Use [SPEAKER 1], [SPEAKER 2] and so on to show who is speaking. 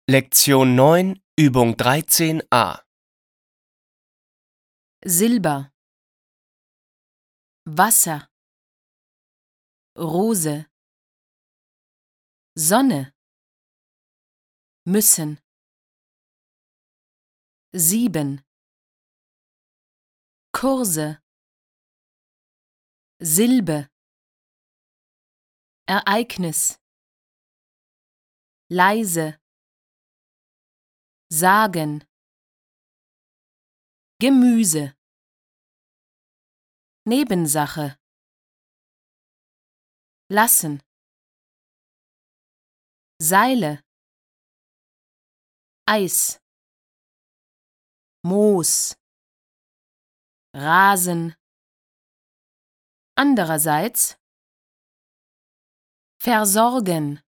[SPEAKER 1] Lektion 9, Übung 13a.
[SPEAKER 2] Silber, Wasser, Rose, Sonne, müssen, 7, Kurse, Silbe, Ereignis, leise, sagen, Gemüse, Nebensache, lassen, Seile, Eis, Moos, Rasen. Andererseits versorgen.